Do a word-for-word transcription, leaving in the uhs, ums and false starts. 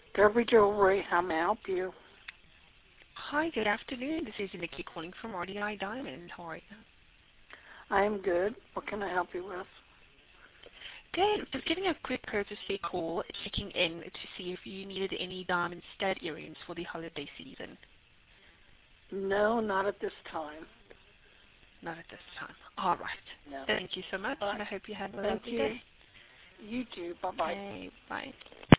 Derby Jewelry, how may I help you? Hi, good afternoon. This is Nikki calling from R D I Diamond. How are you? I am good. What can I help you with? Good. Just giving a quick courtesy call, checking in to see if you needed any diamond stud earrings for the holiday season. No, not at this time. Not at this time. All right. No. Thank you so much, But and I hope you have a thank lovely you. day. You too. Bye-bye. Okay, bye.